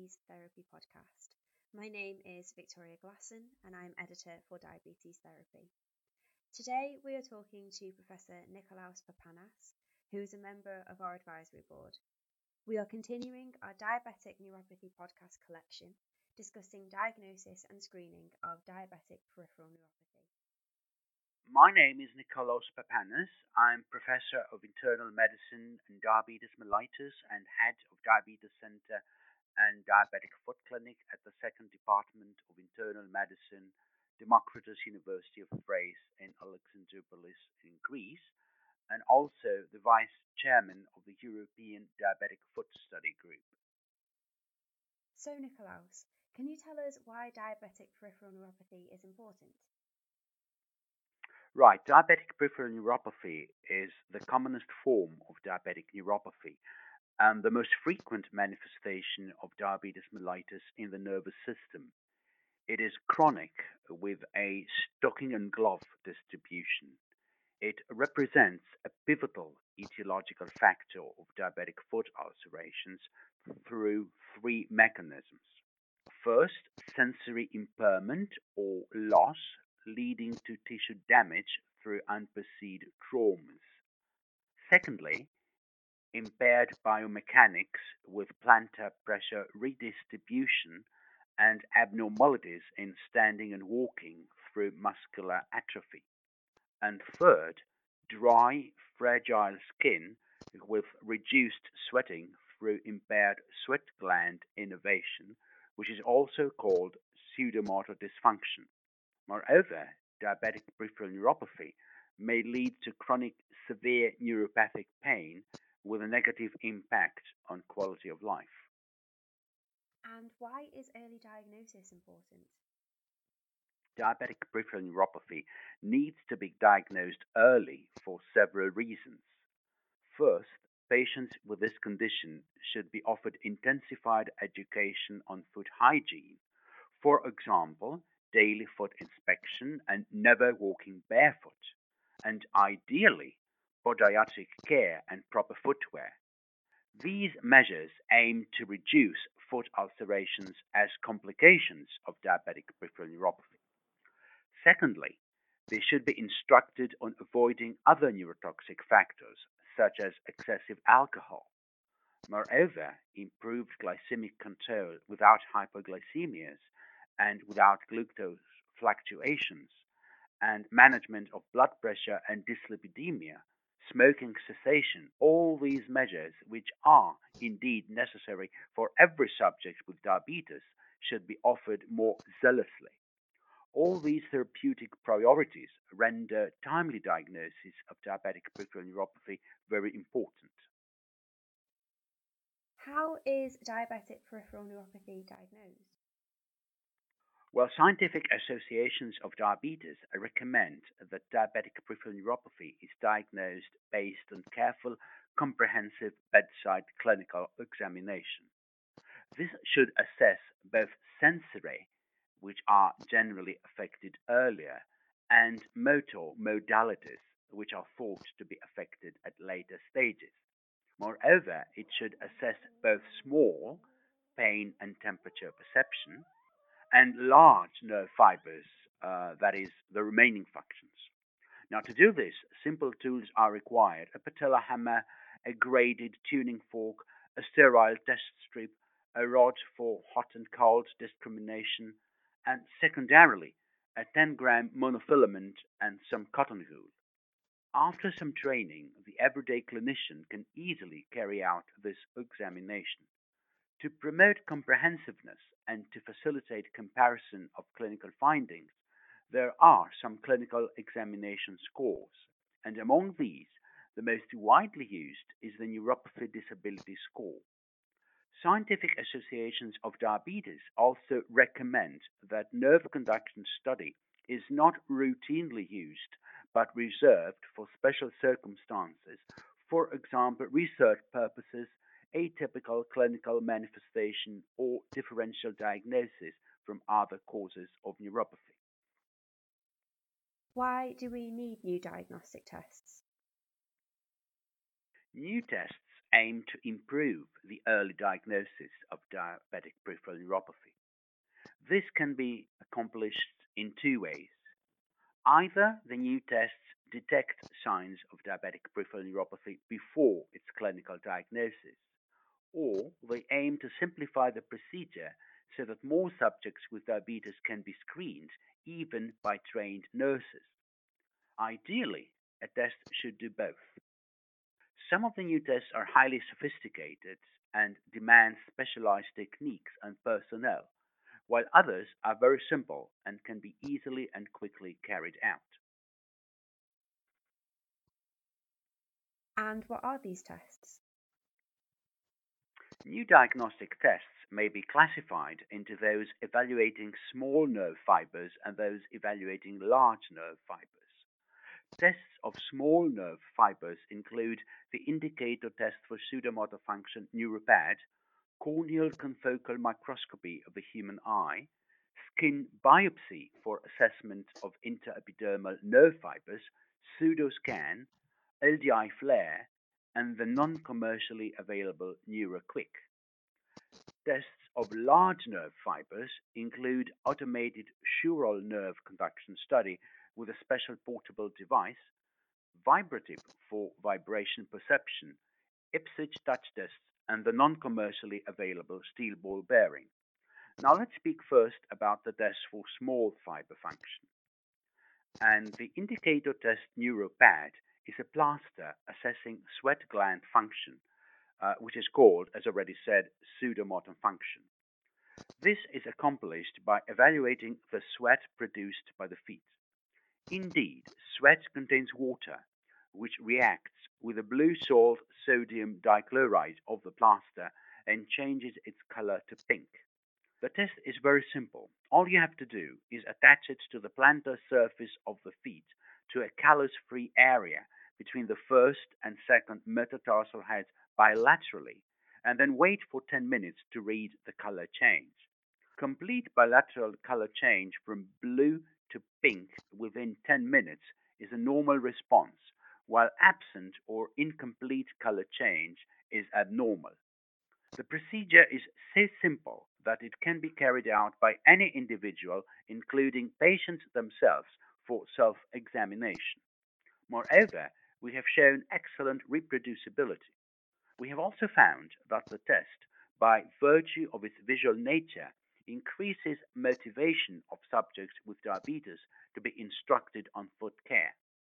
Diabetes Therapy podcast. My name is Victoria Glasson and I'm editor for Diabetes Therapy. Today we are talking to Professor Nikolaos Papanas, who is a member of our advisory board. We are continuing our diabetic neuropathy podcast collection, discussing diagnosis and screening of diabetic peripheral neuropathy. My name is Nikolaos Papanas. I'm Professor of Internal Medicine and Diabetes Mellitus and Head of Diabetes Center and Diabetic Foot Clinic at the Second Department of Internal Medicine, Democritus University of Thrace in Alexandroupolis in Greece, and also the Vice Chairman of the European Diabetic Foot Study Group. So Nikolaos, can you tell us why diabetic peripheral neuropathy is important? Right, diabetic peripheral neuropathy is the commonest form of diabetic neuropathy and the most frequent manifestation of diabetes mellitus in the nervous system. It is chronic with a stocking and glove distribution. It represents a pivotal etiological factor of diabetic foot ulcerations through three mechanisms. First, sensory impairment or loss leading to tissue damage through unperceived traumas. Secondly, impaired biomechanics with plantar pressure redistribution and abnormalities in standing and walking through muscular atrophy. And third, dry, fragile skin with reduced sweating through impaired sweat gland innervation, which is also called pseudomotor dysfunction. Moreover, diabetic peripheral neuropathy may lead to chronic severe neuropathic pain with a negative impact on quality of life. And why is early diagnosis important? Diabetic peripheral neuropathy needs to be diagnosed early for several reasons. First, patients with this condition should be offered intensified education on foot hygiene. For example, daily foot inspection and never walking barefoot, and ideally, podiatric care and proper footwear. These measures aim to reduce foot ulcerations as complications of diabetic peripheral neuropathy. Secondly, they should be instructed on avoiding other neurotoxic factors, such as excessive alcohol. Moreover, improved glycemic control without hypoglycemias and without glucose fluctuations, and management of blood pressure and dyslipidemia, smoking cessation, all these measures, which are indeed necessary for every subject with diabetes, should be offered more zealously. All these therapeutic priorities render timely diagnosis of diabetic peripheral neuropathy very important. How is diabetic peripheral neuropathy diagnosed? Well, scientific associations of diabetes recommend that diabetic peripheral neuropathy is diagnosed based on careful, comprehensive bedside clinical examination. This should assess both sensory, which are generally affected earlier, and motor modalities, which are thought to be affected at later stages. Moreover, it should assess both small pain and temperature perception and large nerve fibers, that is, the remaining functions. Now, to do this, simple tools are required: a patella hammer, a graded tuning fork, a sterile test strip, a rod for hot and cold discrimination, and secondarily, a 10-gram monofilament and some cotton wool. After some training, the everyday clinician can easily carry out this examination. To promote comprehensiveness and to facilitate comparison of clinical findings, there are some clinical examination scores, and among these, the most widely used is the Neuropathy Disability Score. Scientific associations of diabetes also recommend that nerve conduction study is not routinely used but reserved for special circumstances, for example, research purposes, atypical clinical manifestation, or differential diagnosis from other causes of neuropathy. Why do we need new diagnostic tests? New tests aim to improve the early diagnosis of diabetic peripheral neuropathy. This can be accomplished in two ways. Either the new tests detect signs of diabetic peripheral neuropathy before its clinical diagnosis, or they aim to simplify the procedure so that more subjects with diabetes can be screened even by trained nurses. Ideally, a test should do both. Some of the new tests are highly sophisticated and demand specialized techniques and personnel, while others are very simple and can be easily and quickly carried out. And what are these tests? New diagnostic tests may be classified into those evaluating small nerve fibers and those evaluating large nerve fibers. Tests of small nerve fibers include the indicator test for pseudomotor function neuropad, corneal confocal microscopy of the human eye, skin biopsy for assessment of intraepidermal nerve fibers, pseudoscan, LDI flare, and the non-commercially available NeuroQuick. Tests of large nerve fibers include automated Shural nerve conduction study with a special portable device, Vibrative for vibration perception, Ipswich touch tests, and the non-commercially available steel ball bearing. Now let's speak first about the test for small fiber function. And the indicator test NeuroPad is a plaster assessing sweat gland function, which is called, as already said, pseudomotor function. This is accomplished by evaluating the sweat produced by the feet. Indeed, sweat contains water, which reacts with the blue salt sodium dichloride of the plaster and changes its color to pink. The test is very simple. All you have to do is attach it to the plantar surface of the feet to a callus-free area between the first and second metatarsal heads bilaterally, and then wait for 10 minutes to read the color change. Complete bilateral color change from blue to pink within 10 minutes is a normal response, while absent or incomplete color change is abnormal. The procedure is so simple that it can be carried out by any individual, including patients themselves, for self examination. Moreover, we have shown excellent reproducibility. We have also found that the test, by virtue of its visual nature, increases motivation of subjects with diabetes to be instructed on foot care.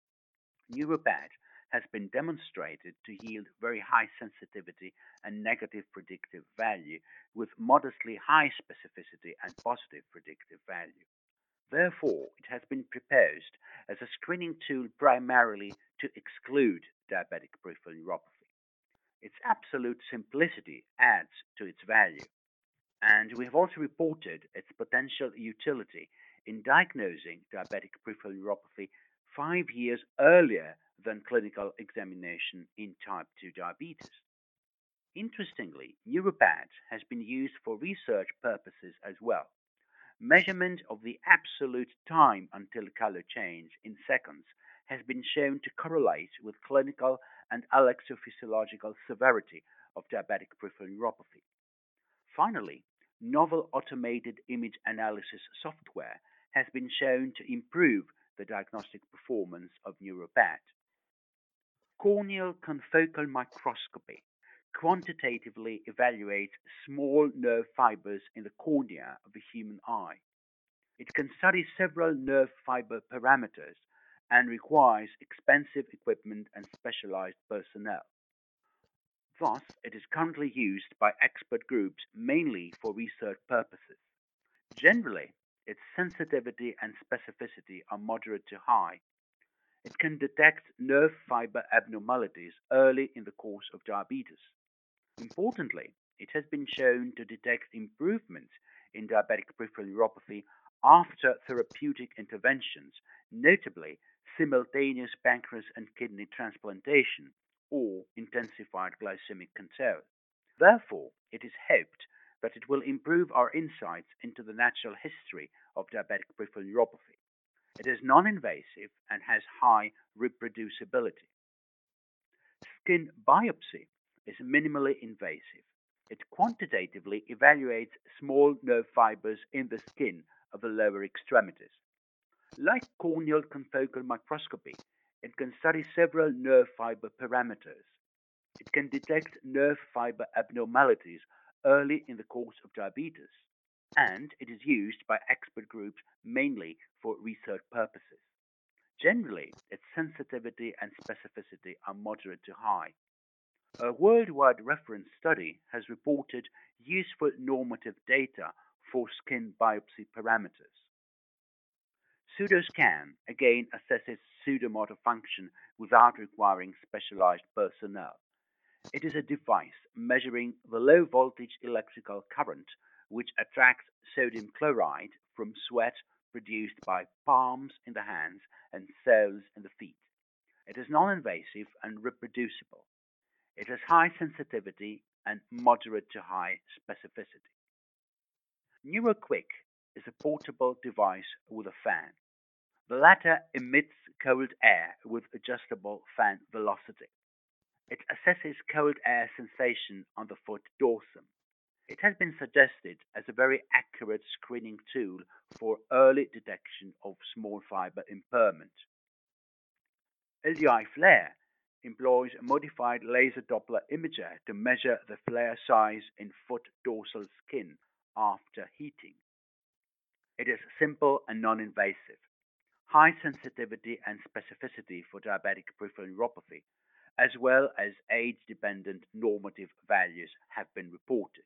Neuropad has been demonstrated to yield very high sensitivity and negative predictive value with modestly high specificity and positive predictive value. Therefore, it has been proposed as a screening tool primarily to exclude diabetic peripheral neuropathy. Its absolute simplicity adds to its value, and we have also reported its potential utility in diagnosing diabetic peripheral neuropathy 5 years earlier than clinical examination in type 2 diabetes. Interestingly, Neuropad has been used for research purposes as well. Measurement of the absolute time until color change in seconds has been shown to correlate with clinical and electrophysiological severity of diabetic peripheral neuropathy. Finally, novel automated image analysis software has been shown to improve the diagnostic performance of Neuropad. Corneal confocal microscopy quantitatively evaluates small nerve fibers in the cornea of the human eye. It can study several nerve fiber parameters and requires expensive equipment and specialized personnel. Thus, it is currently used by expert groups mainly for research purposes. Generally, its sensitivity and specificity are moderate to high. It can detect nerve fiber abnormalities early in the course of diabetes. Importantly, it has been shown to detect improvements in diabetic peripheral neuropathy after therapeutic interventions, notably simultaneous pancreas and kidney transplantation or intensified glycemic control. Therefore, it is hoped that it will improve our insights into the natural history of diabetic peripheral neuropathy. It is non-invasive and has high reproducibility. Skin biopsy is minimally invasive. It quantitatively evaluates small nerve fibers in the skin of the lower extremities. Like corneal confocal microscopy, it can study several nerve fiber parameters. It can detect nerve fiber abnormalities early in the course of diabetes, and it is used by expert groups mainly for research purposes. Generally, its sensitivity and specificity are moderate to high. A worldwide reference study has reported useful normative data for skin biopsy parameters. Pseudoscan again assesses pseudomotor function without requiring specialized personnel. It is a device measuring the low voltage electrical current which attracts sodium chloride from sweat produced by palms in the hands and soles in the feet. It is non invasive and reproducible. It has high sensitivity and moderate to high specificity. NeuroQuick is a portable device with a fan. The latter emits cold air with adjustable fan velocity. It assesses cold air sensation on the foot dorsum. It has been suggested as a very accurate screening tool for early detection of small fiber impairment. LDI FLAIR employs a modified laser Doppler imager to measure the flare size in foot dorsal skin after heating. It is simple and non-invasive. High sensitivity and specificity for diabetic peripheral neuropathy, as well as age-dependent normative values have been reported.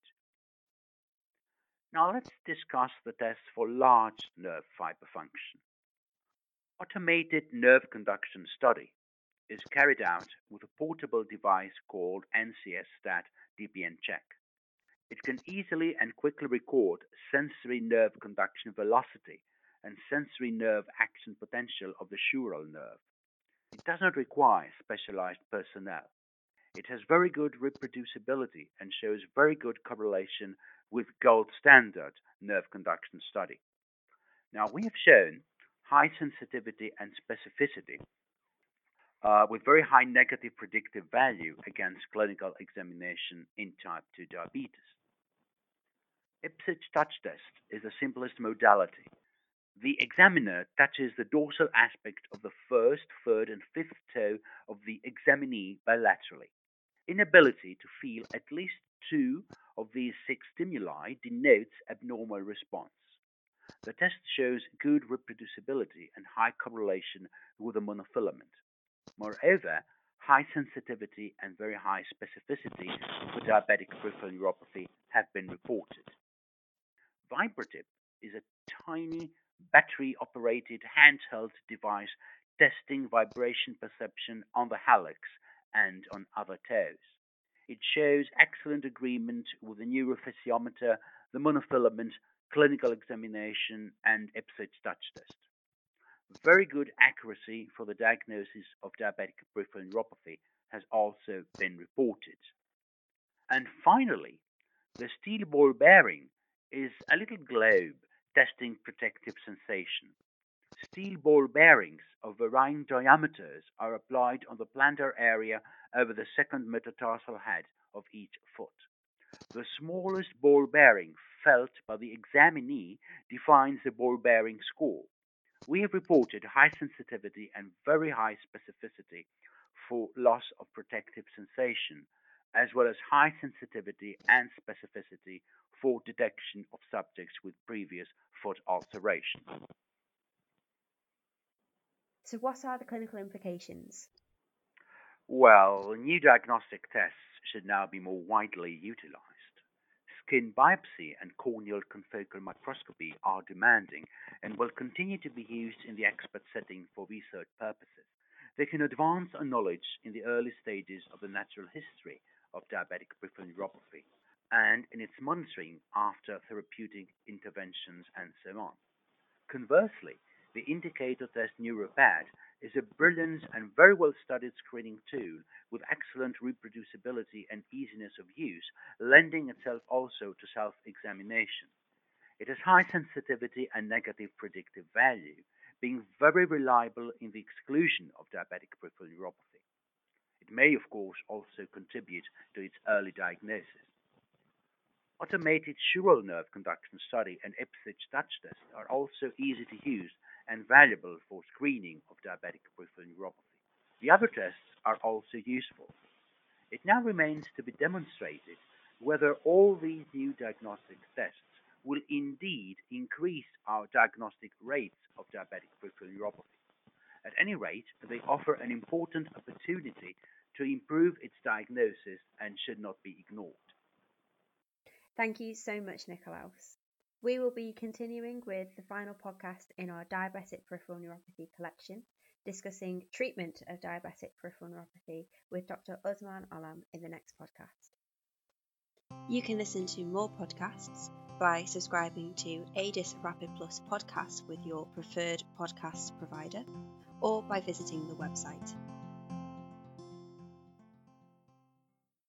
Now let's discuss the test for large nerve fiber function. Automated nerve conduction study is carried out with a portable device called NCS Stat DPN Check. It can easily and quickly record sensory nerve conduction velocity and sensory nerve action potential of the sural nerve. It does not require specialized personnel. It has very good reproducibility and shows very good correlation with gold standard nerve conduction study. Now, we have shown high sensitivity and specificity with very high negative predictive value against clinical examination in type 2 diabetes. Ipswich touch test is the simplest modality. The examiner touches the dorsal aspect of the first, third, and fifth toe of the examinee bilaterally. Inability to feel at least two of these six stimuli denotes abnormal response. The test shows good reproducibility and high correlation with the monofilament. Moreover, high sensitivity and very high specificity for diabetic peripheral neuropathy have been reported. Vibratip is a tiny battery-operated handheld device testing vibration perception on the hallux and on other toes. It shows excellent agreement with the neurophysiometer, the monofilament, clinical examination, and Ipswich touch test. Very good accuracy for the diagnosis of diabetic peripheral neuropathy has also been reported. And finally, the steel ball bearing is a little globe testing protective sensation. Steel ball bearings of varying diameters are applied on the plantar area over the second metatarsal head of each foot. The smallest ball bearing felt by the examinee defines the ball bearing score. We have reported high sensitivity and very high specificity for loss of protective sensation, as well as high sensitivity and specificity for detection of subjects with previous foot ulceration. So, what are the clinical implications? Well, new diagnostic tests should now be more widely utilized. Skin biopsy and corneal confocal microscopy are demanding and will continue to be used in the expert setting for research purposes. They can advance our knowledge in the early stages of the natural history of diabetic peripheral neuropathy and in its monitoring after therapeutic interventions and so on. Conversely, the indicator test NeuroPad is a brilliant and very well studied screening tool with excellent reproducibility and easiness of use, lending itself also to self examination. It has high sensitivity and negative predictive value, being very reliable in the exclusion of diabetic peripheral neuropathy. It may, of course, also contribute to its early diagnosis. Automated sural nerve conduction study and Ipswich touch test are also easy to use and valuable for screening of diabetic peripheral neuropathy. The other tests are also useful. It now remains to be demonstrated whether all these new diagnostic tests will indeed increase our diagnostic rates of diabetic peripheral neuropathy. At any rate, they offer an important opportunity to improve its diagnosis and should not be ignored. Thank you so much, Nikolaos. We will be continuing with the final podcast in our diabetic peripheral neuropathy collection, discussing treatment of diabetic peripheral neuropathy with Dr. Osman Alam in the next podcast. You can listen to more podcasts by subscribing to ADIS Rapid Plus podcast with your preferred podcast provider, or by visiting the website